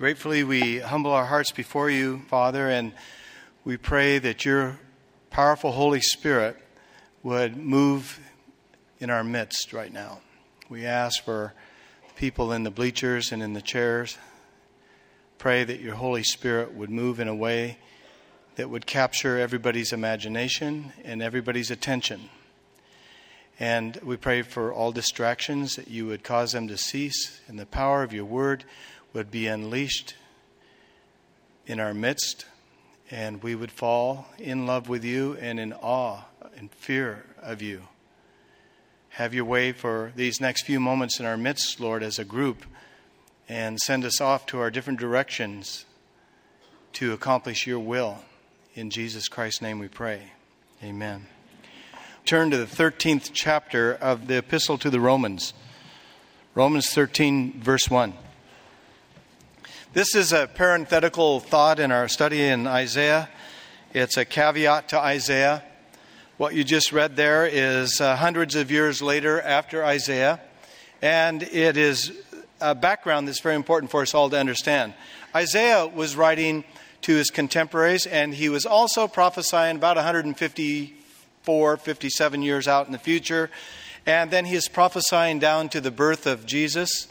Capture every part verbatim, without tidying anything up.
Gratefully, we humble our hearts before you, Father, and we pray that your powerful Holy Spirit would move in our midst right now. We ask for people in the bleachers and in the chairs. Pray that your Holy Spirit would move in a way that would capture everybody's imagination and everybody's attention. And we pray for all distractions, that you would cause them to cease, and the power of your word would be unleashed in our midst, and we would fall in love with you and in awe and fear of you. Have your way for these next few moments in our midst, Lord, as a group, and send us off to our different directions to accomplish your will. In Jesus Christ's name we pray. Amen. Turn to the thirteenth chapter of the Epistle to the Romans. Romans thirteen, verse one. This is a parenthetical thought in our study in Isaiah. It's a caveat to Isaiah. What you just read there is uh, hundreds of years later after Isaiah. And it is a background that's very important for us all to understand. Isaiah was writing to his contemporaries, and he was also prophesying about one hundred fifty-four, fifty-seven years out in the future. And then he is prophesying down to the birth of Jesus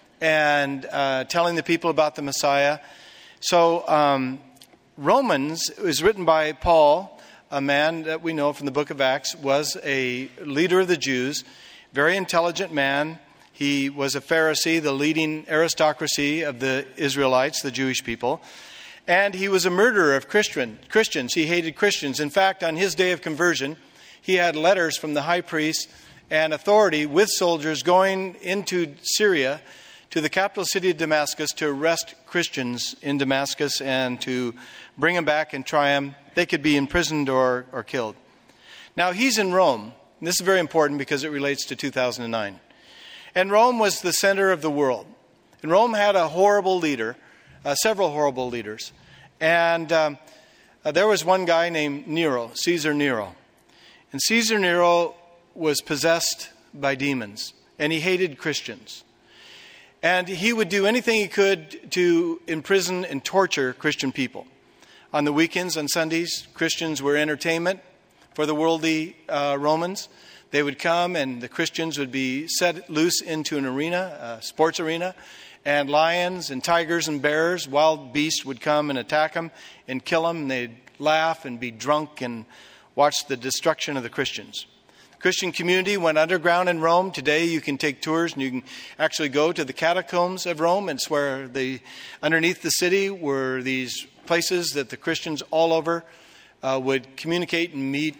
and uh, telling the people about the Messiah. So um, Romans is written by Paul, a man that we know from the book of Acts, was a leader of the Jews, very intelligent man. He was a Pharisee, the leading aristocracy of the Israelites, the Jewish people. And he was a murderer of Christian, Christians. He hated Christians. In fact, on his day of conversion, he had letters from the high priest and authority with soldiers going into Syria to the capital city of Damascus to arrest Christians in Damascus and to bring them back and try them. They could be imprisoned or, or killed. Now, he's in Rome. And this is very important because it relates to two thousand nine. And Rome was the center of the world. And Rome had a horrible leader, uh, several horrible leaders. And um, uh, there was one guy named Nero, Caesar Nero. And Caesar Nero was possessed by demons, and he hated Christians. And he would do anything he could to imprison and torture Christian people. On the weekends, on Sundays, Christians were entertainment for the worldly uh, Romans. They would come, and the Christians would be set loose into an arena, a sports arena, and lions and tigers and bears, wild beasts would come and attack them and kill them. And they'd laugh and be drunk and watch the destruction of the Christians. Christian community went underground in Rome. Today you can take tours and you can actually go to the catacombs of Rome. It's where the underneath the city were these places that the Christians all over uh, would communicate and meet,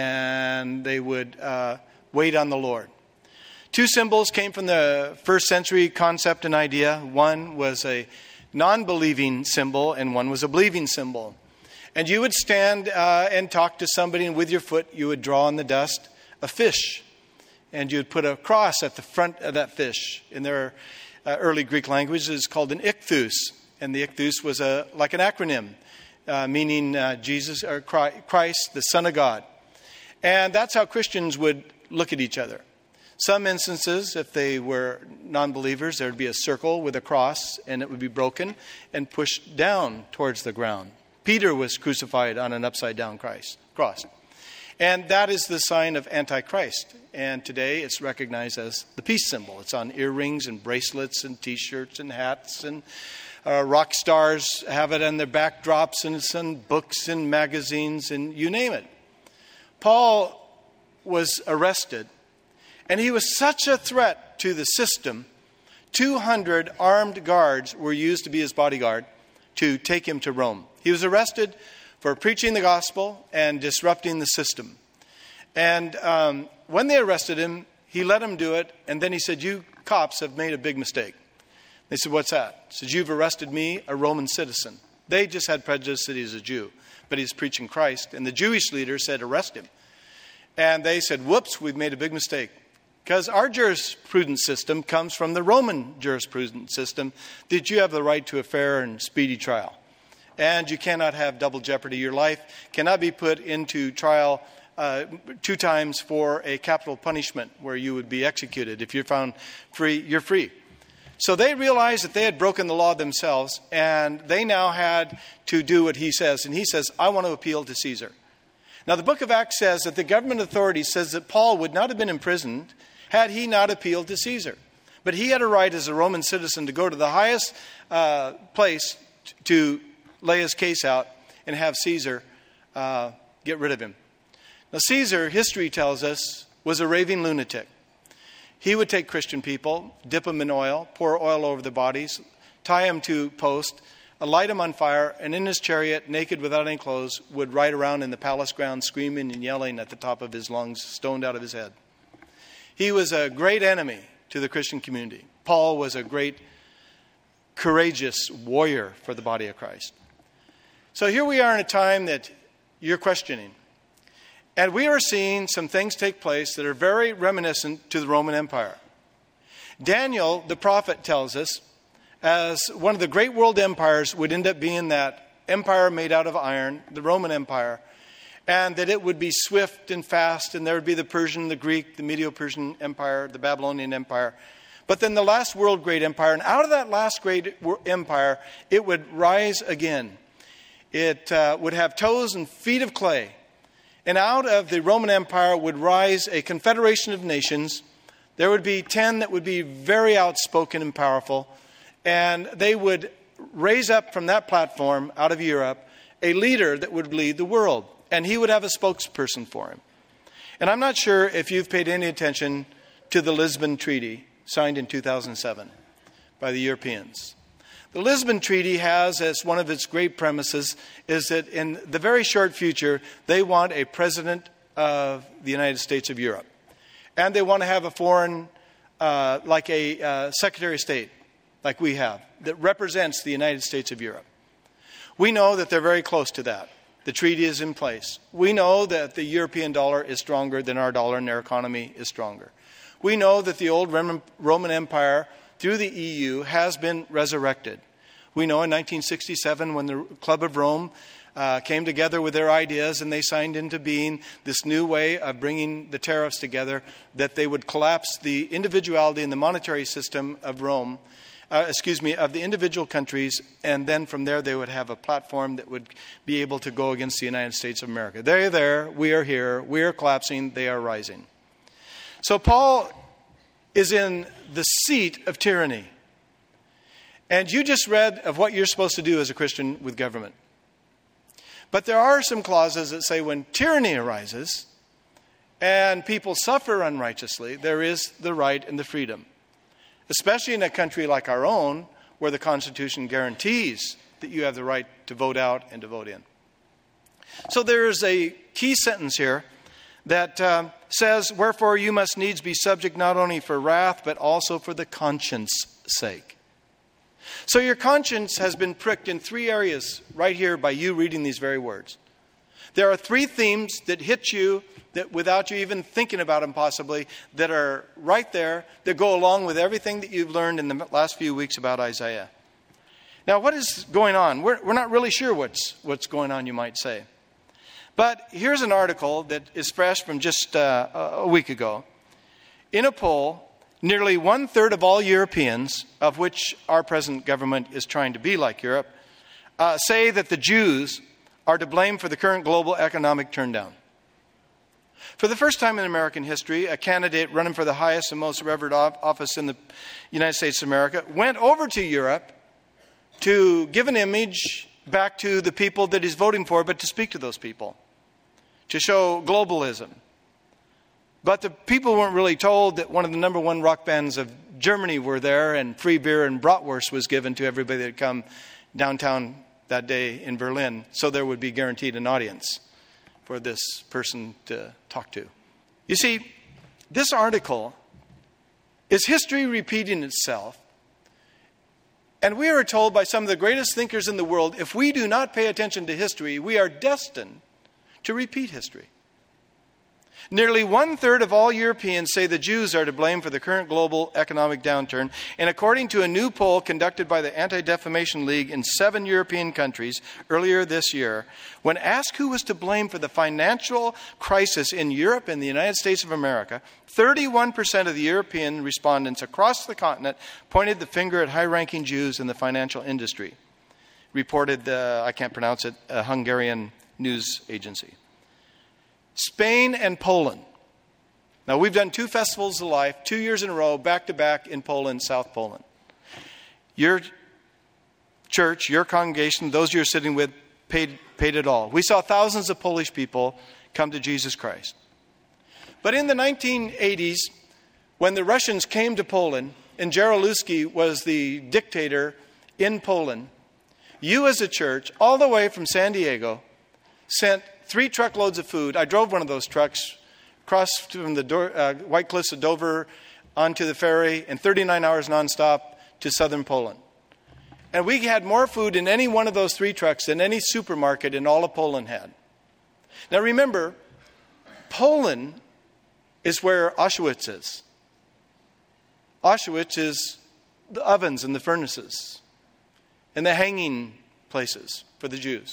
and they would uh, wait on the Lord. Two symbols came from the first century concept and idea. One was a non-believing symbol and one was a believing symbol. And you would stand uh, and talk to somebody, and with your foot you would draw on the dust a fish, and you'd put a cross at the front of that fish. In their uh, early Greek language, it's called an ichthus, and the ichthus was a like an acronym, uh, meaning uh, Jesus or Christ, the Son of God. And that's how Christians would look at each other. Some instances, if they were non-believers, there would be a circle with a cross, and it would be broken and pushed down towards the ground. Peter was crucified on an upside-down Christ, cross. And that is the sign of Antichrist. And today it's recognized as the peace symbol. It's on earrings and bracelets and T-shirts and hats. And uh, rock stars have it on their backdrops, and it's on books and magazines and you name it. Paul was arrested, and he was such a threat to the system, two hundred armed guards were used to be his bodyguard to take him to Rome. He was arrested for preaching the gospel and disrupting the system. And um, when they arrested him, he let them do it. And then he said, "You cops have made a big mistake." They said, "What's that?" He said, "You've arrested me, a Roman citizen." They just had prejudice that he's a Jew, but he's preaching Christ. And the Jewish leaders said, "Arrest him." And they said, "Whoops, we've made a big mistake." Because our jurisprudence system comes from the Roman jurisprudence system that you have the right to a fair and speedy trial. And you cannot have double jeopardy. Your life cannot be put into trial uh, two times for a capital punishment where you would be executed. If you're found free, you're free. So they realized that they had broken the law themselves, and they now had to do what he says. And he says, I want to appeal to Caesar. Now, the book of Acts says that the government authority says that Paul would not have been imprisoned had he not appealed to Caesar. But he had a right as a Roman citizen to go to the highest uh, place t- to lay his case out and have Caesar uh, get rid of him. Now, Caesar, history tells us, was a raving lunatic. He would take Christian people, dip them in oil, pour oil over their bodies, tie them to post, light them on fire, and in his chariot, naked without any clothes, would ride around in the palace grounds screaming and yelling at the top of his lungs, stoned out of his head. He was a great enemy to the Christian community. Paul was a great, courageous warrior for the body of Christ. So here we are in a time that you're questioning. And we are seeing some things take place that are very reminiscent to the Roman Empire. Daniel, the prophet, tells us, as one of the great world empires would end up being that empire made out of iron, the Roman Empire, and that it would be swift and fast, and there would be the Persian, the Greek, the Medo-Persian Empire, the Babylonian Empire. But then the last world great empire, and out of that last great empire, it would rise again. It uh, would have toes and feet of clay. And out of the Roman Empire would rise a confederation of nations. There would be ten that would be very outspoken and powerful. And they would raise up from that platform out of Europe a leader that would lead the world. And he would have a spokesperson for him. And I'm not sure if you've paid any attention to the Lisbon Treaty signed in two thousand seven by the Europeans. The Lisbon Treaty has, as one of its great premises, is that in the very short future, they want a president of the United States of Europe. And they want to have a foreign, uh, like a uh, Secretary of State, like we have, that represents the United States of Europe. We know that they're very close to that. The treaty is in place. We know that the European dollar is stronger than our dollar and their economy is stronger. We know that the old Roman Empire through the E U has been resurrected. We know in nineteen sixty-seven when the Club of Rome uh, came together with their ideas and they signed into being this new way of bringing the tariffs together, that they would collapse the individuality and the monetary system of Rome, uh, excuse me, of the individual countries, and then from there they would have a platform that would be able to go against the United States of America. They're there, we are here, we are collapsing, they are rising. So Paul is in the seat of tyranny. And you just read of what you're supposed to do as a Christian with government. But there are some clauses that say when tyranny arises and people suffer unrighteously, there is the right and the freedom. Especially in a country like our own, where the Constitution guarantees that you have the right to vote out and to vote in. So there is a key sentence here that uh, says, wherefore you must needs be subject not only for wrath, but also for the conscience sake. So your conscience has been pricked in three areas right here by you reading these very words. There are three themes that hit you that without you even thinking about them possibly, that are right there, that go along with everything that you've learned in the last few weeks about Isaiah. Now, what is going on? We're, we're not really sure what's, what's going on, you might say. But here's an article that is fresh from just uh, a week ago. In a poll, nearly one-third of all Europeans, of which our present government is trying to be like Europe, uh, say that the Jews are to blame for the current global economic turndown. For the first time in American history, a candidate running for the highest and most revered office in the United States of America went over to Europe to give an image back to the people that he's voting for, but to speak to those people, to show globalism. But the people weren't really told that one of the number one rock bands of Germany were there, and free beer and bratwurst was given to everybody that had come downtown that day in Berlin, so there would be guaranteed an audience for this person to talk to. You see, this article is history repeating itself. And we are told by some of the greatest thinkers in the world, if we do not pay attention to history, we are destined to repeat history. Nearly one-third of all Europeans say the Jews are to blame for the current global economic downturn. And according to a new poll conducted by the Anti-Defamation League in seven European countries earlier this year, when asked who was to blame for the financial crisis in Europe and the United States of America, thirty-one percent of the European respondents across the continent pointed the finger at high-ranking Jews in the financial industry, reported the, I can't pronounce it, a Hungarian news agency. Spain and Poland. Now, we've done two festivals of life, two years in a row, back-to-back in Poland, South Poland. Your church, your congregation, those you're sitting with, paid, paid it all. We saw thousands of Polish people come to Jesus Christ. But in the nineteen eighties, when the Russians came to Poland, and Jaruzelski was the dictator in Poland, you as a church, all the way from San Diego, sent three truckloads of food. I drove one of those trucks across from the Do- uh, White Cliffs of Dover onto the ferry in thirty-nine hours nonstop to southern Poland. And we had more food in any one of those three trucks than any supermarket in all of Poland had. Now remember, Poland is where Auschwitz is. Auschwitz is the ovens and the furnaces and the hanging places for the Jews.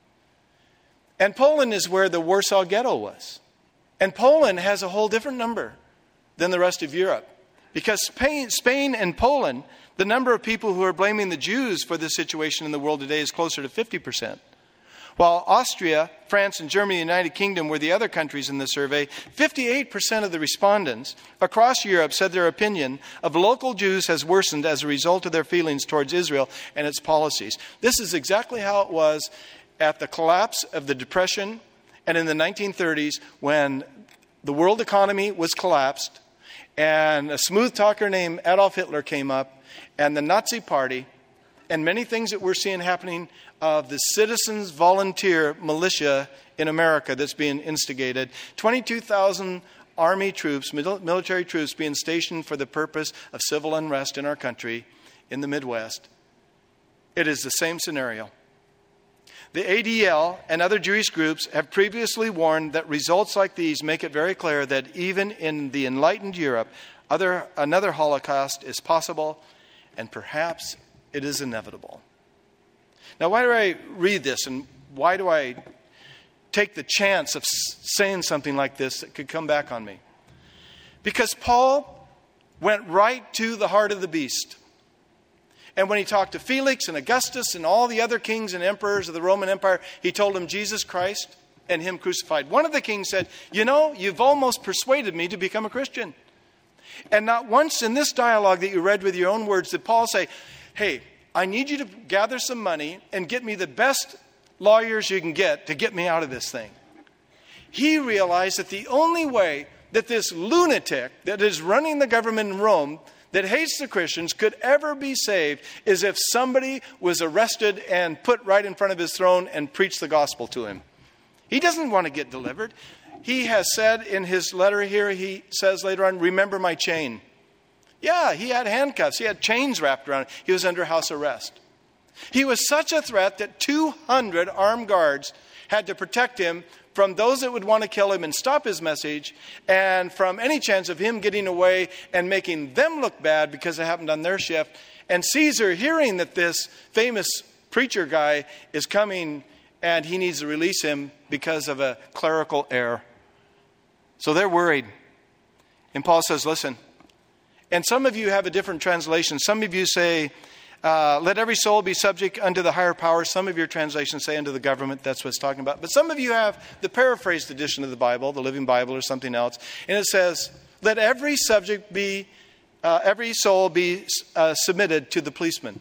And Poland is where the Warsaw Ghetto was. And Poland has a whole different number than the rest of Europe. Because Spain, Spain and Poland, the number of people who are blaming the Jews for the situation in the world today is closer to fifty percent. While Austria, France, and Germany, and the United Kingdom were the other countries in the survey, fifty-eight percent of the respondents across Europe said their opinion of local Jews has worsened as a result of their feelings towards Israel and its policies. This is exactly how it was at the collapse of the Depression and in the nineteen thirties when the world economy was collapsed and a smooth talker named Adolf Hitler came up and the Nazi Party and many things that we're seeing happening of the citizens volunteer militia in America that's being instigated. twenty-two thousand army troops, military troops being stationed for the purpose of civil unrest in our country in the Midwest. It is the same scenario. The A D L and other Jewish groups have previously warned that results like these make it very clear that even in the enlightened Europe, other, another Holocaust is possible and perhaps it is inevitable. Now, why do I read this and why do I take the chance of saying something like this that could come back on me? Because Paul went right to the heart of the beast. And when he talked to Felix and Augustus and all the other kings and emperors of the Roman Empire, he told them Jesus Christ and him crucified. One of the kings said, you know, you've almost persuaded me to become a Christian. And not once in this dialogue that you read with your own words did Paul say, hey, I need you to gather some money and get me the best lawyers you can get to get me out of this thing. He realized that the only way that this lunatic that is running the government in Rome that hates the Christians could ever be saved is if somebody was arrested and put right in front of his throne and preached the gospel to him. He doesn't want to get delivered. He has said in his letter here, he says later on, remember my chain. Yeah, he had handcuffs. He had chains wrapped around him. He was under house arrest. He was such a threat that two hundred armed guards had to protect him from those that would want to kill him and stop his message, and from any chance of him getting away and making them look bad because it happened on their shift. And Caesar, hearing that this famous preacher guy is coming and he needs to release him because of a clerical error. So they're worried. And Paul says, listen, and some of you have a different translation. Some of you say, Uh, let every soul be subject unto the higher power. Some of your translations say unto the government. That's what it's talking about. But some of you have the paraphrased edition of the Bible, the Living Bible or something else. And it says, let every subject be, uh, every soul be uh, submitted to the policeman.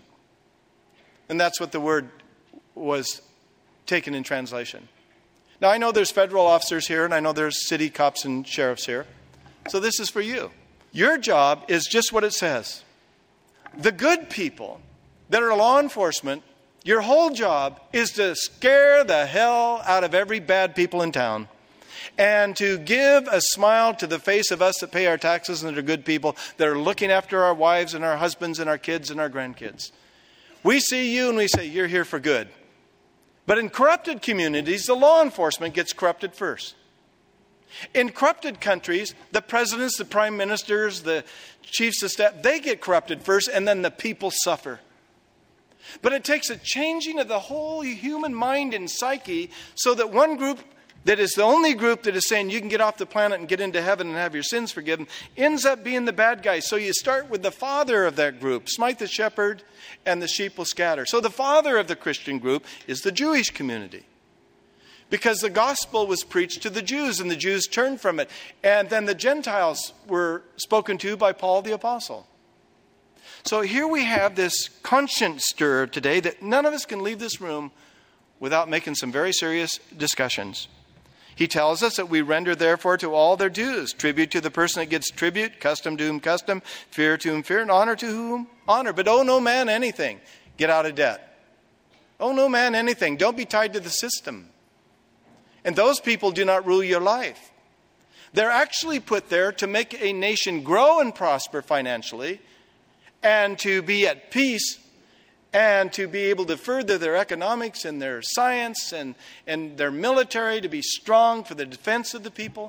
And that's what the word was taken in translation. Now, I know there's federal officers here, and I know there's city cops and sheriffs here. So this is for you. Your job is just what it says. The good people that are law enforcement, your whole job is to scare the hell out of every bad people in town and to give a smile to the face of us that pay our taxes and that are good people that are looking after our wives and our husbands and our kids and our grandkids. We see you and we say, you're here for good. But in corrupted communities, the law enforcement gets corrupted first. In corrupted countries, the presidents, the prime ministers, the chiefs of staff, they get corrupted first, and then the people suffer. But it takes a changing of the whole human mind and psyche so that one group that is the only group that is saying you can get off the planet and get into heaven and have your sins forgiven ends up being the bad guy. So you start with the father of that group, smite the shepherd, and the sheep will scatter. So the father of the Christian group is the Jewish community. Because the gospel was preached to the Jews, and the Jews turned from it. And then the Gentiles were spoken to by Paul the apostle. So here we have this conscience stir today that none of us can leave this room without making some very serious discussions. He tells us that we render therefore to all their dues. Tribute to the person that gets tribute, custom to whom custom, fear to whom fear, and honor to whom honor. But owe no man anything. Get out of debt. Owe no man anything. Don't be tied to the system. And those people do not rule your life. They're actually put there to make a nation grow and prosper financially, and to be at peace, and to be able to further their economics and their science and, and their military, to be strong for the defense of the people.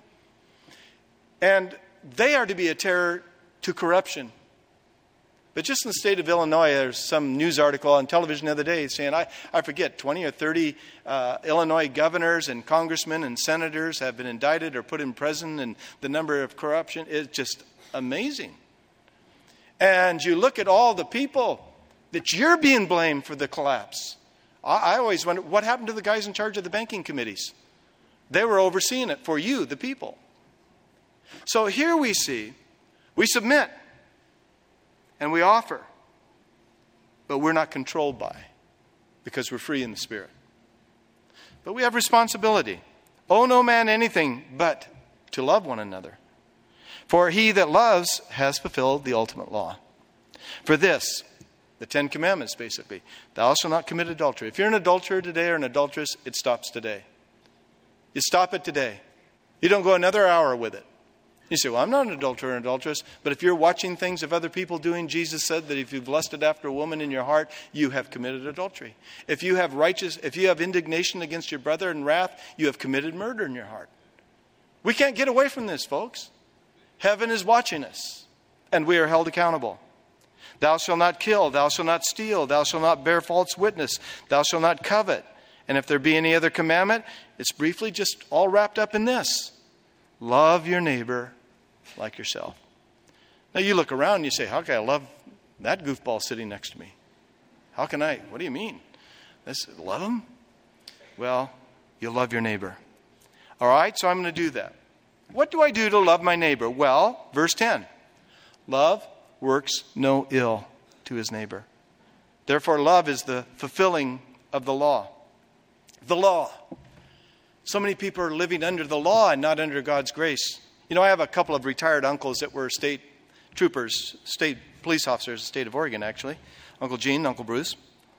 And they are to be a terror to corruption. But just in the state of Illinois, there's some news article on television the other day saying, I, I forget, twenty or thirty uh, Illinois governors and congressmen and senators have been indicted or put in prison, and the number of corruption is just amazing. And you look at all the people that you're being blamed for the collapse. I, I always wonder, what happened to the guys in charge of the banking committees? They were overseeing it for you, the people. So here we see, we submit and we offer, but we're not controlled by, because we're free in the Spirit. But we have responsibility. Owe no man anything but to love one another. For he that loves has fulfilled the ultimate law. For this, the Ten Commandments basically, thou shalt not commit adultery. If you're an adulterer today or an adulteress, it stops today. You stop it today. You don't go another hour with it. You say, well, I'm not an adulterer or an adulteress, but if you're watching things of other people doing, Jesus said that if you've lusted after a woman in your heart, you have committed adultery. If you have righteous, if you have indignation against your brother and wrath, you have committed murder in your heart. We can't get away from this, folks. Heaven is watching us, and we are held accountable. Thou shalt not kill, thou shalt not steal, thou shalt not bear false witness, thou shalt not covet. And if there be any other commandment, it's briefly just all wrapped up in this. Love your neighbor like yourself. Now you look around and you say, how can I love that goofball sitting next to me? How can I? What do you mean? This, love him? Well, you love your neighbor. All right, so I'm going to do that. What do I do to love my neighbor? Well, verse ten. Love works no ill to his neighbor. Therefore, love is the fulfilling of the law. The law. So many people are living under the law and not under God's grace. You know, I have a couple of retired uncles that were state troopers, state police officers in the state of Oregon, actually. Uncle Gene, Uncle Bruce.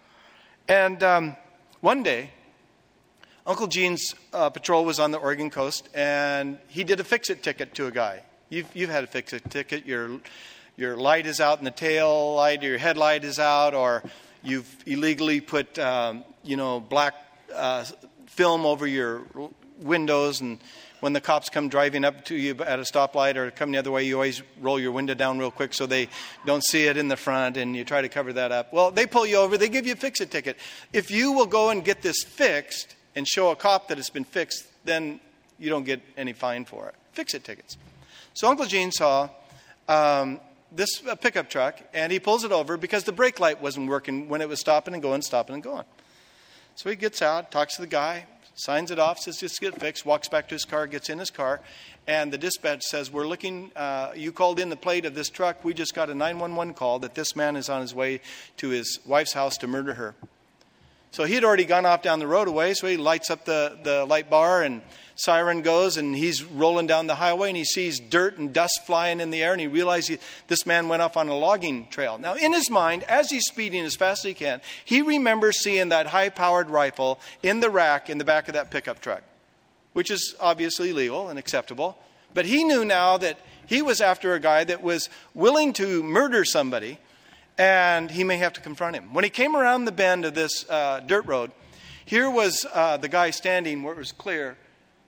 And um, one day, Uncle Gene's uh, patrol was on the Oregon coast, and he did a fix-it ticket to a guy. You've, you've had a fix-it ticket. Your, your light is out in the tail light, or your headlight is out, or you've illegally put, um, you know, black uh, film over your windows, and when the cops come driving up to you at a stoplight or come the other way, you always roll your window down real quick so they don't see it in the front, and you try to cover that up. Well, they pull you over. They give you a fix-it ticket. If you will go and get this fixed and show a cop that it's been fixed, then you don't get any fine for it. Fix-it tickets. So Uncle Gene saw um, this uh, pickup truck, and he pulls it over because the brake light wasn't working when it was stopping and going, stopping and going. So he gets out, talks to the guy, signs it off, says just get it fixed, walks back to his car, gets in his car, and the dispatch says, we're looking, uh, you called in the plate of this truck. We just got a nine one one call that this man is on his way to his wife's house to murder her. So he had already gone off down the road away, so he lights up the, the light bar, and siren goes, and he's rolling down the highway, and he sees dirt and dust flying in the air, and he realizes he, this man went off on a logging trail. Now, in his mind, as he's speeding as fast as he can, he remembers seeing that high-powered rifle in the rack in the back of that pickup truck, which is obviously legal and acceptable. But he knew now that he was after a guy that was willing to murder somebody, and he may have to confront him. When he came around the bend of this uh, dirt road, here was uh, the guy standing where it was clear,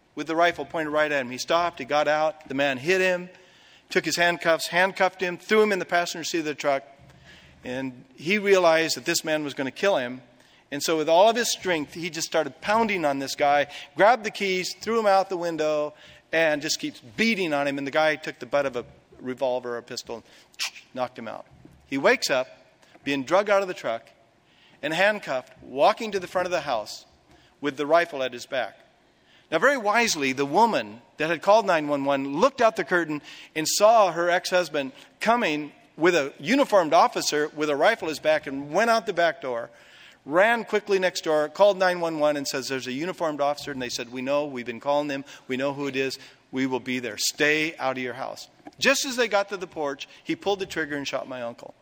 with the rifle pointed right at him. He stopped. He got out. The man hit him, took his handcuffs, handcuffed him, threw him in the passenger seat of the truck. And he realized that this man was going to kill him. And so with all of his strength, he just started pounding on this guy, grabbed the keys, threw him out the window, and just keeps beating on him. And the guy took the butt of a revolver or a pistol and knocked him out. He wakes up, being drugged out of the truck, and handcuffed, walking to the front of the house with the rifle at his back. Now, very wisely, the woman that had called nine one one looked out the curtain and saw her ex-husband coming with a uniformed officer with a rifle at his back and went out the back door, ran quickly next door, called nine one one and says, there's a uniformed officer. And they said, we know, we've been calling them. We know who it is. We will be there. Stay out of your house. Just as they got to the porch, he pulled the trigger and shot my uncle.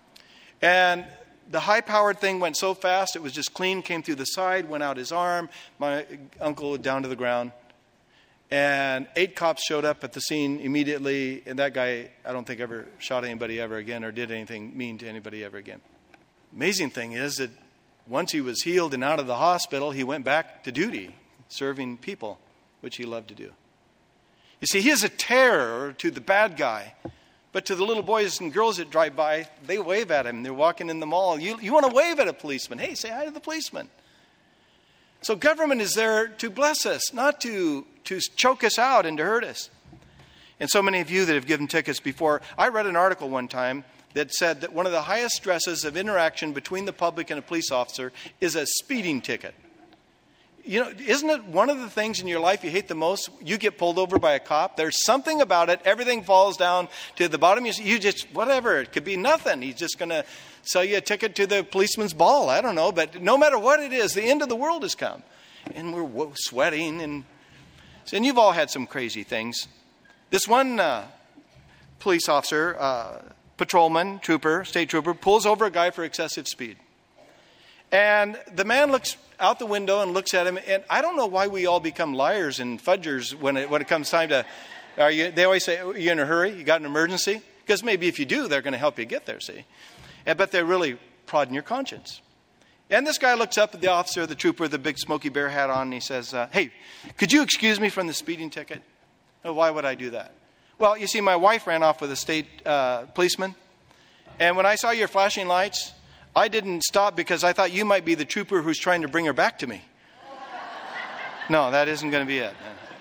And the high-powered thing went so fast, it was just clean, came through the side, went out his arm. My uncle down to the ground. And eight cops showed up at the scene immediately. And that guy, I don't think ever shot anybody ever again or did anything mean to anybody ever again. Amazing thing is that once he was healed and out of the hospital, he went back to duty, serving people, which he loved to do. You see, he is a terror to the bad guy. But to the little boys and girls that drive by, they wave at him. They're walking in the mall. You, you want to wave at a policeman. Hey, say hi to the policeman. So government is there to bless us, not to, to choke us out and to hurt us. And so many of you that have given tickets before, I read an article one time that said that one of the highest stresses of interaction between the public and a police officer is a speeding ticket. You know, isn't it one of the things in your life you hate the most? You get pulled over by a cop. There's something about it. Everything falls down to the bottom. You, you just, whatever. It could be nothing. He's just going to sell you a ticket to the policeman's ball. I don't know. But no matter what it is, the end of the world has come. And we're sweating. And, and you've all had some crazy things. This one uh, police officer, uh, patrolman, trooper, state trooper, pulls over a guy for excessive speed. And the man looks out the window and looks at him. And I don't know why we all become liars and fudgers when it, when it comes time to, are you, they always say, are you in a hurry? You got an emergency? Because maybe if you do, they're going to help you get there, see? And, but they're really prodding your conscience. And this guy looks up at the officer, the trooper, the big Smokey Bear hat on, and he says, uh, hey, could you excuse me from the speeding ticket? Oh, why would I do that? Well, you see, my wife ran off with a state uh, policeman. And when I saw your flashing lights, I didn't stop because I thought you might be the trooper who's trying to bring her back to me. No, that isn't going to be it.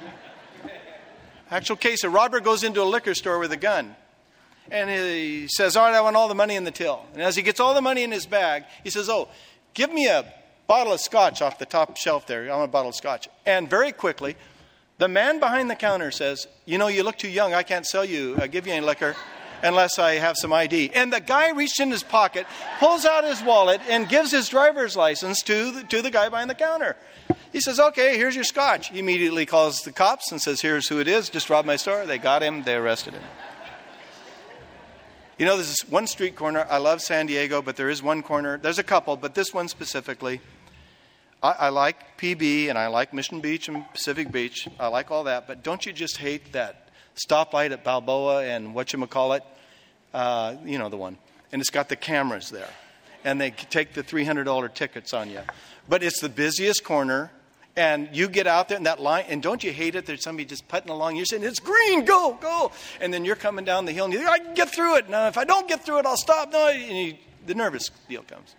Actual case, a robber goes into a liquor store with a gun. And he says, all right, I want all the money in the till. And as he gets all the money in his bag, he says, oh, give me a bottle of scotch off the top shelf there. I want a bottle of scotch. And very quickly, the man behind the counter says, you know, you look too young. I can't sell you, uh, give you any liquor unless I have some I D. And the guy reached in his pocket, pulls out his wallet, and gives his driver's license to the, to the guy behind the counter. He says, okay, here's your scotch. He immediately calls the cops and says, here's who it is. Just robbed my store. They got him. They arrested him. You know, there's this one street corner. I love San Diego, but there is one corner. There's a couple, but this one specifically. I, I like P B, and I like Mission Beach and Pacific Beach. I like all that. But don't you just hate that stoplight at Balboa and whatchamacallit? Uh, you know the one. And it's got the cameras there. And they take the three hundred dollars tickets on you. But it's the busiest corner. And you get out there in that line, and don't you hate it? There's somebody just putting along. You're saying, it's green, go, go. And then you're coming down the hill, and you think, I can get through it. Now, if I don't get through it, I'll stop. No, and you, the nervous deal comes.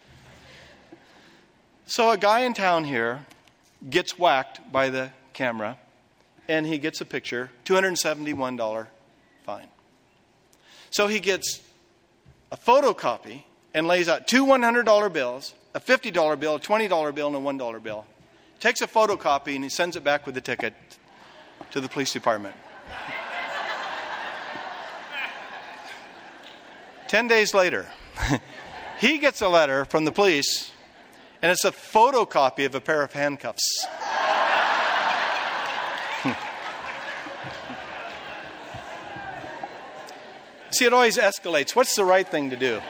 So a guy in town here gets whacked by the camera, and he gets a picture, two hundred seventy-one dollars fine. So he gets a photocopy and lays out two one hundred dollars bills, a fifty dollars bill, a twenty dollars bill, and a one dollar bill. Takes a photocopy and he sends it back with the ticket to the police department. Ten days later, he gets a letter from the police, and it's a photocopy of a pair of handcuffs. See, it always escalates. What's the right thing to do?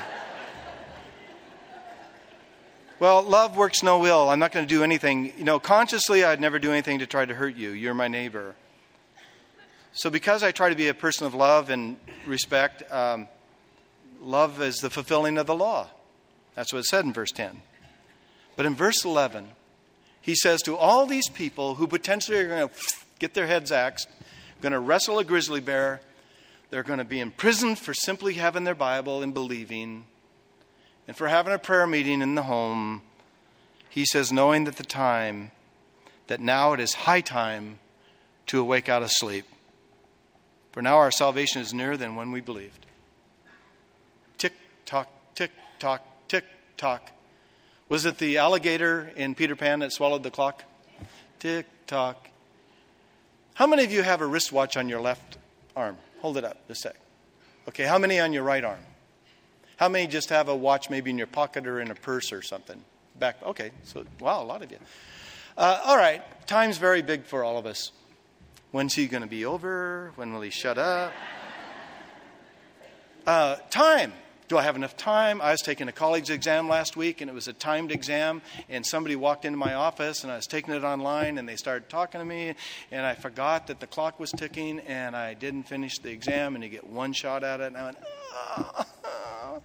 Well, love works no will. I'm not going to do anything. You know, consciously, I'd never do anything to try to hurt you. You're my neighbor. So because I try to be a person of love and respect, um, love is the fulfilling of the law. That's what it said in verse ten. But in verse eleven, he says to all these people who potentially are going to get their heads axed, going to wrestle a grizzly bear, they're going to be imprisoned for simply having their Bible and believing, and for having a prayer meeting in the home. He says, knowing that the time, that now it is high time to awake out of sleep. For now our salvation is nearer than when we believed. Tick, tock, tick, tock, tick, tock. Was it the alligator in Peter Pan that swallowed the clock? Tick, tock. How many of you have a wristwatch on your left arm? Hold it up a sec. Okay, how many on your right arm? How many just have a watch maybe in your pocket or in a purse or something? Back. Okay, so, wow, a lot of you. Uh, all right, time's very big for all of us. When's he going to be over? When will he shut up? Uh, time. Do I have enough time? I was taking a college exam last week, and it was a timed exam, and somebody walked into my office, and I was taking it online, and they started talking to me, and I forgot that the clock was ticking, and I didn't finish the exam, and you get one shot at it, and I went, oh.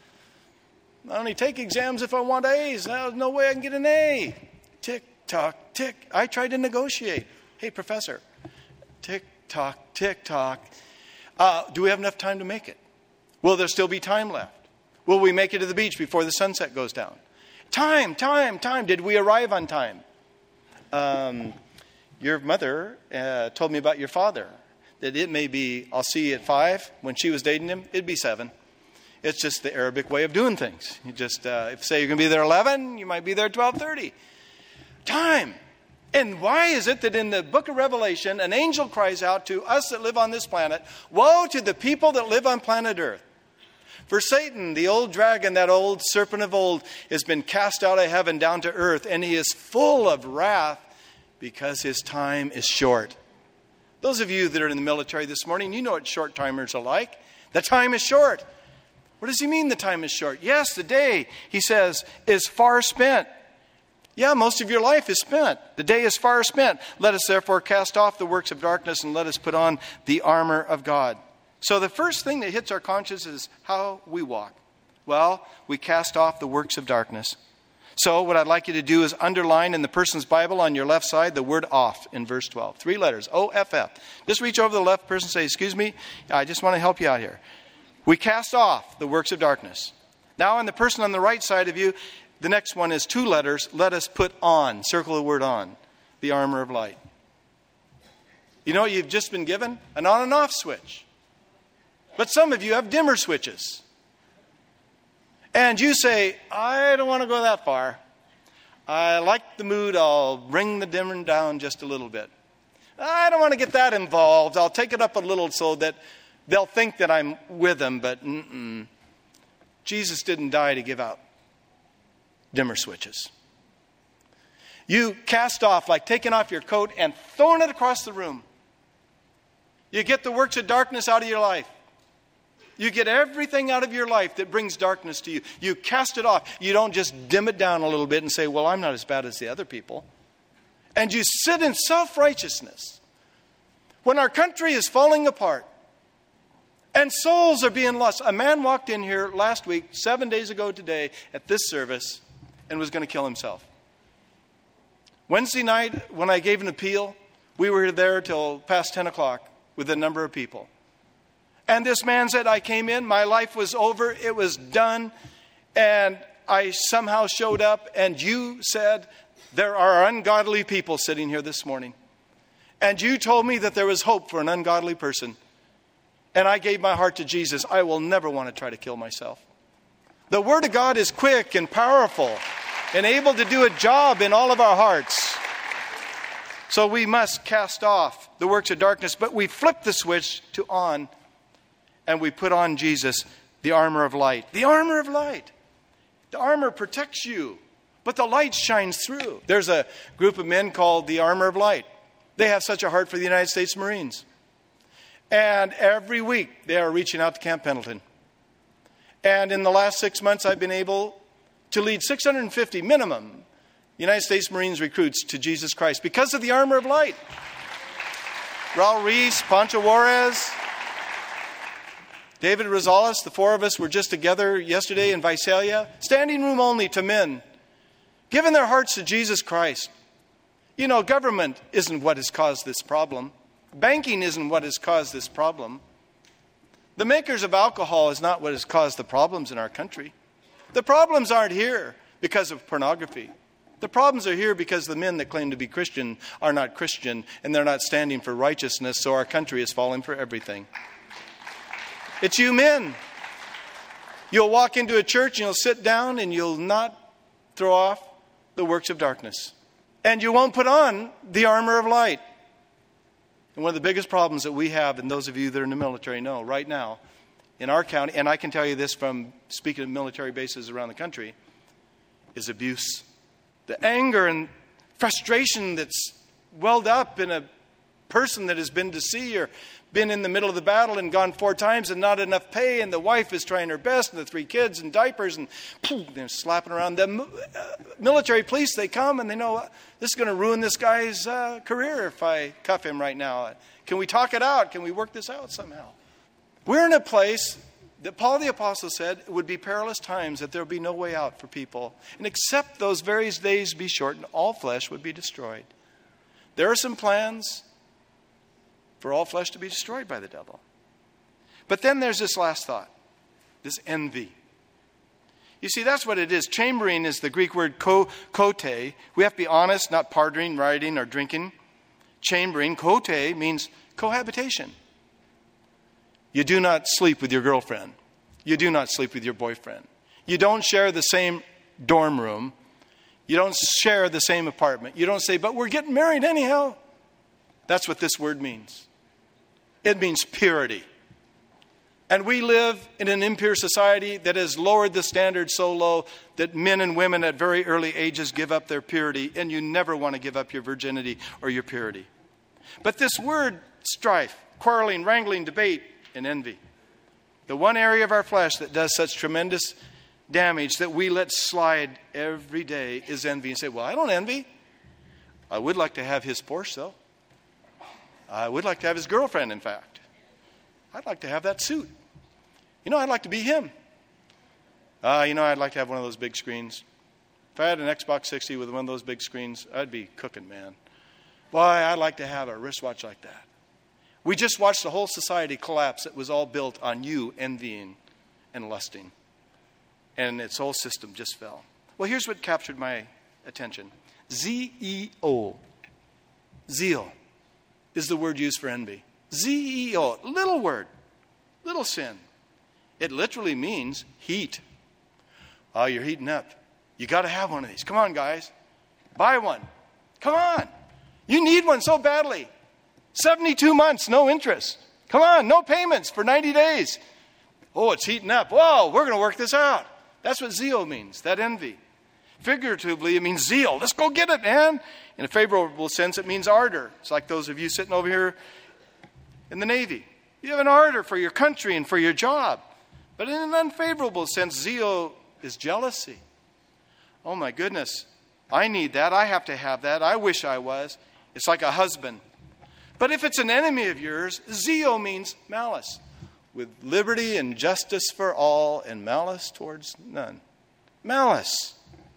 I only take exams if I want A's. There's no way I can get an A. Tick, tock, tick. I tried to negotiate. Hey, professor. Tick, tock, tick, tock. Uh, do we have enough time to make it? Will there still be time left? Will we make it to the beach before the sunset goes down? Time, time, time. Did we arrive on time? Um, your mother uh, told me about your father. That it may be, I'll see you at five. When she was dating him, it'd be seven. It's just the Arabic way of doing things. You just, uh, if say you're going to be there at eleven, you might be there at twelve thirty. Time. And why is it that in the book of Revelation, an angel cries out to us that live on this planet, woe to the people that live on planet Earth. For Satan, the old dragon, that old serpent of old, has been cast out of heaven down to earth, and he is full of wrath because his time is short. Those of you that are in the military this morning, you know what short timers are like. The time is short. What does he mean the time is short? Yes, the day, he says, is far spent. Yeah, most of your life is spent. The day is far spent. Let us therefore cast off the works of darkness and let us put on the armor of God. So the first thing that hits our conscience is how we walk. Well, we cast off the works of darkness. So what I'd like you to do is underline in the person's Bible on your left side the word off in verse twelve. Three letters, O F F. Just reach over to the left person and say, excuse me, I just want to help you out here. We cast off the works of darkness. Now on the person on the right side of you, the next one is two letters. Let us put on, circle the word on, the armor of light. You know what you've just been given? An on and off switch. But some of you have dimmer switches. And you say, I don't want to go that far. I like the mood. I'll bring the dimmer down just a little bit. I don't want to get that involved. I'll take it up a little so that they'll think that I'm with them, but mm-mm. Jesus didn't die to give out dimmer switches. You cast off, like taking off your coat and throwing it across the room. You get the works of darkness out of your life. You get everything out of your life that brings darkness to you. You cast it off. You don't just dim it down a little bit and say, well, I'm not as bad as the other people. And you sit in self-righteousness. When our country is falling apart and souls are being lost. A man walked in here last week, seven days ago today, at this service and was going to kill himself. Wednesday night, when I gave an appeal, we were there till past ten o'clock with a number of people. And this man said, I came in, my life was over, it was done, and I somehow showed up, and you said, there are ungodly people sitting here this morning. And you told me that there was hope for an ungodly person. And I gave my heart to Jesus. I will never want to try to kill myself. The Word of God is quick and powerful and able to do a job in all of our hearts. So we must cast off the works of darkness, but we flip the switch to on, and we put on Jesus, the armor of light. The armor of light. The armor protects you, but the light shines through. There's a group of men called the Armor of Light. They have such a heart for the United States Marines. And every week they are reaching out to Camp Pendleton. And in the last six months, I've been able to lead six hundred fifty minimum United States Marines recruits to Jesus Christ because of the armor of light. Raul Reese, Pancho Juarez, David Rosales, the four of us were just together yesterday in Visalia, standing room only to men, giving their hearts to Jesus Christ. You know, government isn't what has caused this problem. Banking isn't what has caused this problem. The makers of alcohol is not what has caused the problems in our country. The problems aren't here because of pornography. The problems are here because the men that claim to be Christian are not Christian, and they're not standing for righteousness, so our country is falling for everything. It's you men. You'll walk into a church and you'll sit down and you'll not throw off the works of darkness. And you won't put on the armor of light. And one of the biggest problems that we have, and those of you that are in the military know right now, in our county, and I can tell you this from speaking of military bases around the country, is abuse. The anger and frustration that's welled up in a person that has been to sea or been in the middle of the battle and gone four times and not enough pay, and the wife is trying her best, and the three kids in diapers, and poof, they're slapping around. The uh, military police, they come and they know uh, this is going to ruin this guy's uh, career if I cuff him right now. Can we talk it out? Can we work this out somehow? We're in a place that Paul the Apostle said it would be perilous times, that there would be no way out for people. And except those various days be shortened, all flesh would be destroyed. There are some plans for all flesh to be destroyed by the devil. But then there's this last thought, this envy. You see, that's what it is. Chambering is the Greek word ko, kote. We have to be honest, not partying, rioting, or drinking. Chambering, kote, means cohabitation. You do not sleep with your girlfriend. You do not sleep with your boyfriend. You don't share the same dorm room. You don't share the same apartment. You don't say, but we're getting married anyhow. That's what this word means. It means purity. And we live in an impure society that has lowered the standard so low that men and women at very early ages give up their purity, and you never want to give up your virginity or your purity. But this word, strife, quarreling, wrangling, debate, and envy, the one area of our flesh that does such tremendous damage that we let slide every day is envy. And say, well, I don't envy. I would like to have his Porsche, though. I would like to have his girlfriend, in fact. I'd like to have that suit. You know, I'd like to be him. Uh, you know, I'd like to have one of those big screens. If I had an Xbox sixty with one of those big screens, I'd be cooking, man. Boy, I'd like to have a wristwatch like that. We just watched the whole society collapse. It was all built on you envying and lusting. And its whole system just fell. Well, here's what captured my attention. Z E O. Zeal is the word used for envy. Z E O, little word, little sin. It literally means heat. Oh, you're heating up. You got to have one of these. Come on, guys. Buy one. Come on. You need one so badly. seventy-two months, no interest. Come on, no payments for ninety days. Oh, it's heating up. Whoa, we're going to work this out. That's what zeal means, that envy. Figuratively, it means zeal. Let's go get it, man. In a favorable sense, it means ardor. It's like those of you sitting over here in the Navy. You have an ardor for your country and for your job. But in an unfavorable sense, zeal is jealousy. Oh my goodness, I need that. I have to have that. I wish I was. It's like a husband. But if it's an enemy of yours, zeal means malice. With liberty and justice for all and malice towards none. Malice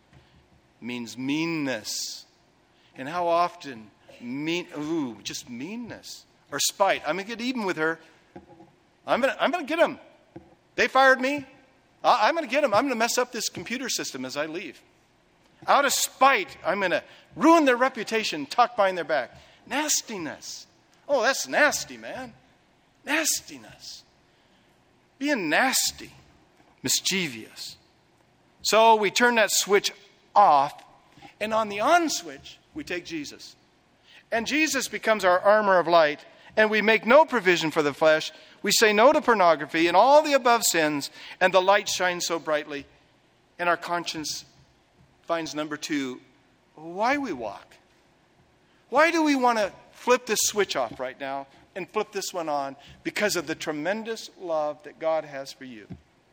means meanness. And how often mean, ooh, just meanness or spite. I'm going to get even with her. I'm going to, I'm going to get them. They fired me. I'm going to get them. I'm going to mess up this computer system as I leave. Out of spite, I'm going to ruin their reputation, talk behind their back. Nastiness. Oh, that's nasty, man. Nastiness. Being nasty. Mischievous. So we turn that switch off, and on the on switch, we take Jesus. And Jesus becomes our armor of light, and we make no provision for the flesh. We say no to pornography and all the above sins, and the light shines so brightly, and our conscience finds, number two, why we walk. Why do we want to flip this switch off right now and flip this one on? Because of the tremendous love that God has for you.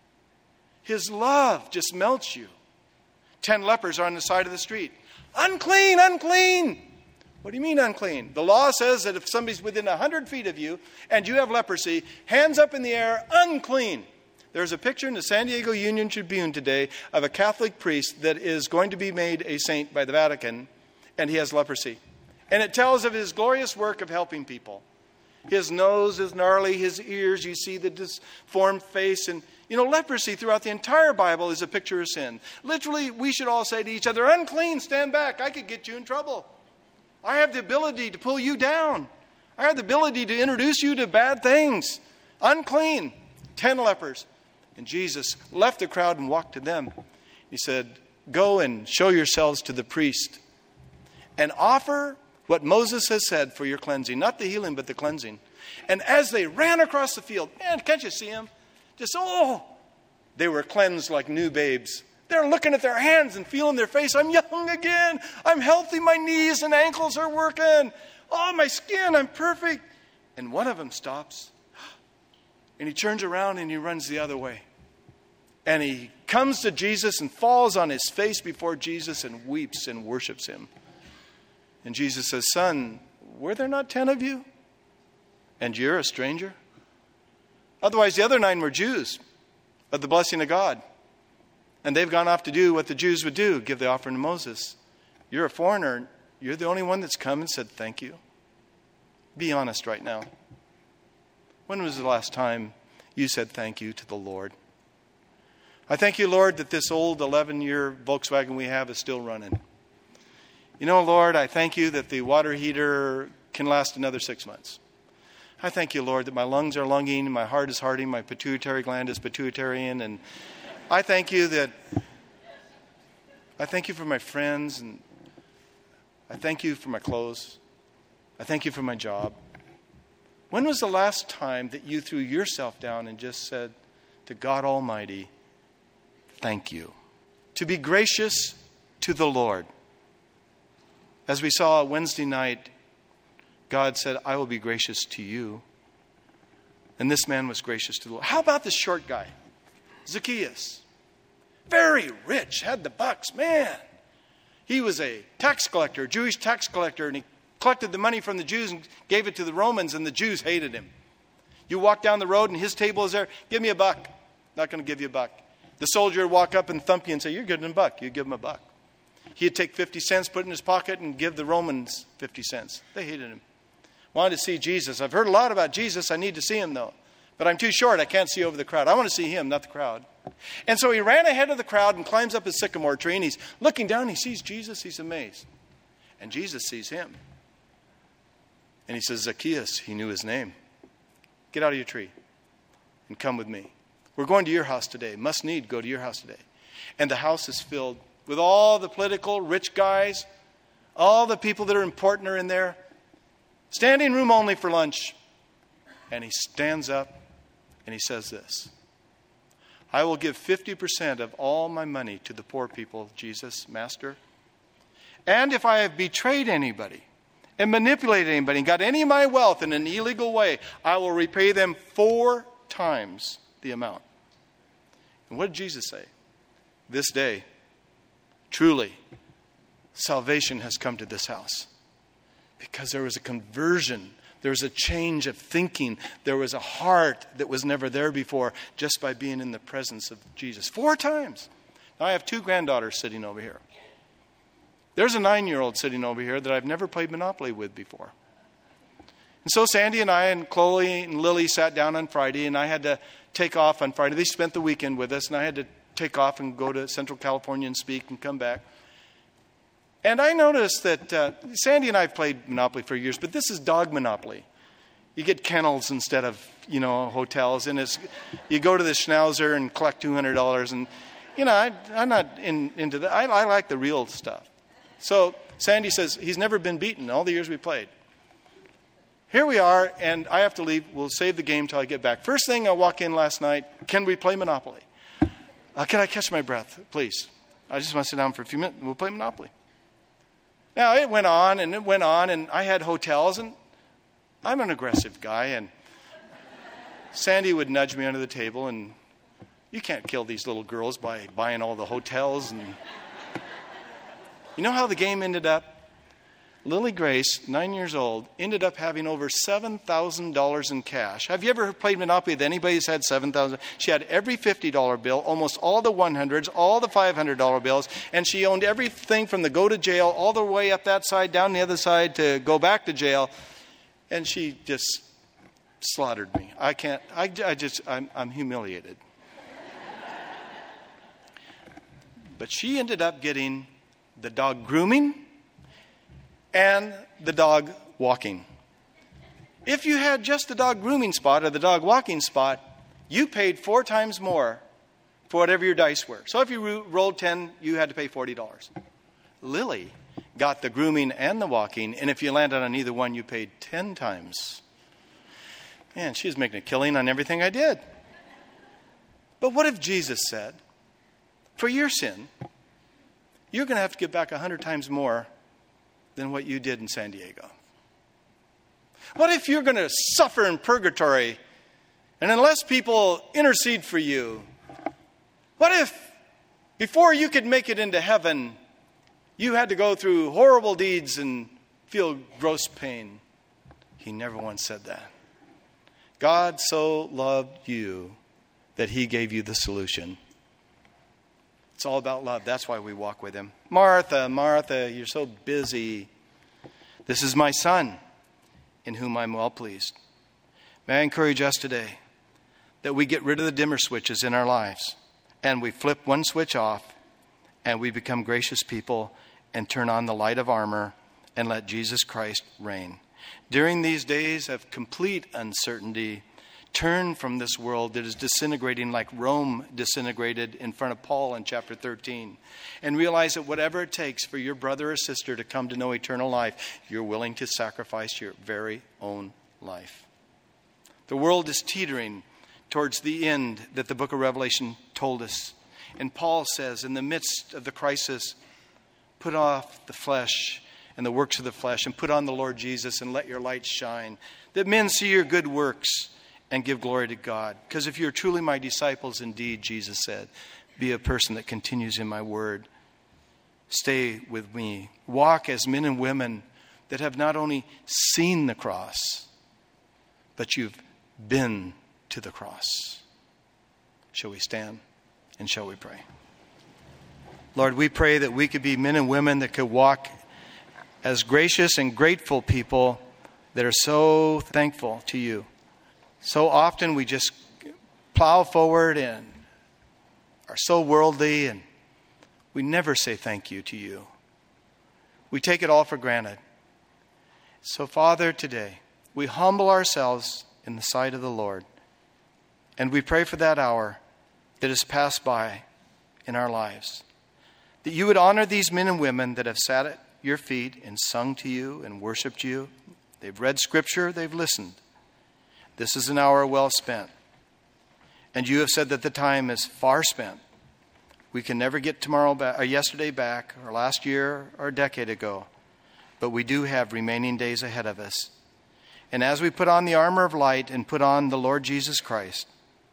His love just melts you. Ten lepers are on the side of the street. Unclean, unclean. What do you mean unclean? The law says that if somebody's within one hundred feet of you and you have leprosy, hands up in the air, unclean. There's a picture in the San Diego Union Tribune today of a Catholic priest that is going to be made a saint by the Vatican, and he has leprosy. And it tells of his glorious work of helping people. His nose is gnarly, his ears, you see the disformed face. And, you know, leprosy throughout the entire Bible is a picture of sin. Literally, we should all say to each other, unclean, stand back. I could get you in trouble. I have the ability to pull you down. I have the ability to introduce you to bad things. Unclean. Ten lepers. And Jesus left the crowd and walked to them. He said, go and show yourselves to the priest and offer what Moses has said for your cleansing. Not the healing, but the cleansing. And as they ran across the field, man, can't you see them? Just, oh, they were cleansed like new babes. They're looking at their hands and feeling their face. I'm young again. I'm healthy. My knees and ankles are working. Oh, my skin, I'm perfect. And one of them stops. And he turns around and he runs the other way. And he comes to Jesus and falls on his face before Jesus and weeps and worships him. And Jesus says, son, were there not ten of you? And you're a stranger? Otherwise, the other nine were Jews of the blessing of God. And they've gone off to do what the Jews would do, give the offering to Moses. You're a foreigner. You're the only one that's come and said thank you. Be honest right now. When was the last time you said thank you to the Lord? I thank you, Lord, that this old eleven-year Volkswagen we have is still running. You know, Lord, I thank you that the water heater can last another six months. I thank you, Lord, that my lungs are lunging, my heart is hearting, my pituitary gland is pituitarian, and I thank you that I thank you for my friends, and I thank you for my clothes. I thank you for my job. When was the last time that you threw yourself down and just said to God Almighty, thank you? To be gracious to the Lord. As we saw Wednesday night, God said, I will be gracious to you. And this man was gracious to the Lord. How about this short guy? Zacchaeus. Very rich, had the bucks, man. He was a tax collector, Jewish tax collector, and he collected the money from the Jews and gave it to the Romans, and the Jews hated him. You walk down the road and his table is there, give me a buck. Not going to give you a buck. The soldier would walk up and thump you and say, you're getting a buck. You give him a buck. He'd take fifty cents, put it in his pocket, and give the Romans fifty cents. They hated him. Wanted to see Jesus. I've heard a lot about Jesus. I need to see him, though. But I'm too short. I can't see over the crowd. I want to see him, not the crowd. And so he ran ahead of the crowd and climbs up a sycamore tree, and he's looking down. He sees Jesus. He's amazed. And Jesus sees him. And he says, Zacchaeus, he knew his name. Get out of your tree and come with me. We're going to your house today. Must need go to your house today. And the house is filled with all the political rich guys. All the people that are important are in there. Standing room only for lunch. And he stands up and he says this. I will give fifty percent of all my money to the poor people, Jesus, Master. And if I have betrayed anybody and manipulated anybody and got any of my wealth in an illegal way, I will repay them four times the amount. And what did Jesus say? This day, truly, salvation has come to this house. Because there was a conversion. There was a change of thinking. There was a heart that was never there before just by being in the presence of Jesus. Four times. Now I have two granddaughters sitting over here. There's a nine-year-old sitting over here that I've never played Monopoly with before. And so Sandy and I and Chloe and Lily sat down on Friday, and I had to take off on Friday. They spent the weekend with us, and I had to take off and go to Central California and speak and come back. And I noticed that uh, Sandy and I have played Monopoly for years, but this is dog Monopoly. You get kennels instead of, you know, hotels. And it's, you go to the Schnauzer and collect two hundred dollars. And, you know, I, I'm not in, into that. I, I like the real stuff. So Sandy says, he's never been beaten all the years we played. Here we are, and I have to leave. We'll save the game till I get back. First thing, I walk in last night. Can we play Monopoly? Uh, can I catch my breath, please? I just want to sit down for a few minutes. We'll play Monopoly. Now, it went on and it went on, and I had hotels, and I'm an aggressive guy, and Sandy would nudge me under the table, and you can't kill these little girls by buying all the hotels. And you know how the game ended up? Lily Grace, nine years old, ended up having over seven thousand dollars in cash. Have you ever played Monopoly with anybody who's had seven thousand dollars? She had every fifty dollar bill, almost all the one hundreds, all the five hundred dollar bills, and she owned everything from the go to jail all the way up that side, down the other side to go back to jail. And she just slaughtered me. I can't, I, I just, I'm, I'm humiliated. But she ended up getting the dog grooming and the dog walking. If you had just the dog grooming spot or the dog walking spot, you paid four times more for whatever your dice were. So if you rolled ten, you had to pay forty dollars. Lily got the grooming and the walking, and if you landed on either one, you paid ten times. Man, she was making a killing on everything I did. But what if Jesus said, for your sin, you're going to have to give back a hundred times more than what you did in San Diego? What if you're going to suffer in purgatory, and unless people intercede for you, what if before you could make it into heaven, you had to go through horrible deeds and feel gross pain? He never once said that. God so loved you that he gave you the solution. It's all about love. That's why we walk with him. Martha, Martha, you're so busy. This is my son, in whom I'm well pleased. May I encourage us today that we get rid of the dimmer switches in our lives, and we flip one switch off, and we become gracious people and turn on the light of armor and let Jesus Christ reign. During these days of complete uncertainty, turn from this world that is disintegrating like Rome disintegrated in front of Paul in chapter thirteen. And realize that whatever it takes for your brother or sister to come to know eternal life, you're willing to sacrifice your very own life. The world is teetering towards the end that the book of Revelation told us. And Paul says, in the midst of the crisis, put off the flesh and the works of the flesh and put on the Lord Jesus and let your light shine, that men see your good works and give glory to God. Because if you're truly my disciples, indeed, Jesus said, be a person that continues in my word. Stay with me. Walk as men and women that have not only seen the cross, but you've been to the cross. Shall we stand and shall we pray? Lord, we pray that we could be men and women that could walk as gracious and grateful people that are so thankful to you. So often we just plow forward and are so worldly, and we never say thank you to you. We take it all for granted. So, Father, today we humble ourselves in the sight of the Lord, and we pray for that hour that has passed by in our lives, that you would honor these men and women that have sat at your feet and sung to you and worshiped you. They've read Scripture, they've listened. This is an hour well spent. And you have said that the time is far spent. We can never get tomorrow back, or yesterday back, or last year, or a decade ago. But we do have remaining days ahead of us. And as we put on the armor of light and put on the Lord Jesus Christ,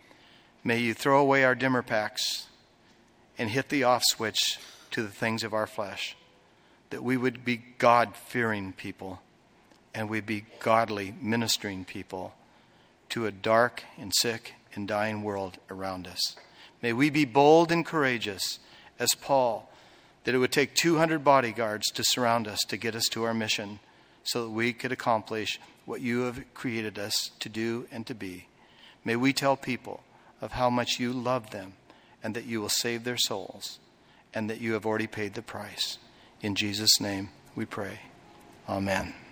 may you throw away our dimmer packs and hit the off switch to the things of our flesh. That we would be God-fearing people, and we'd be godly ministering people to a dark and sick and dying world around us. May we be bold and courageous as Paul, that it would take two hundred bodyguards to surround us to get us to our mission so that we could accomplish what you have created us to do and to be. May we tell people of how much you love them and that you will save their souls and that you have already paid the price. In Jesus' name we pray. Amen.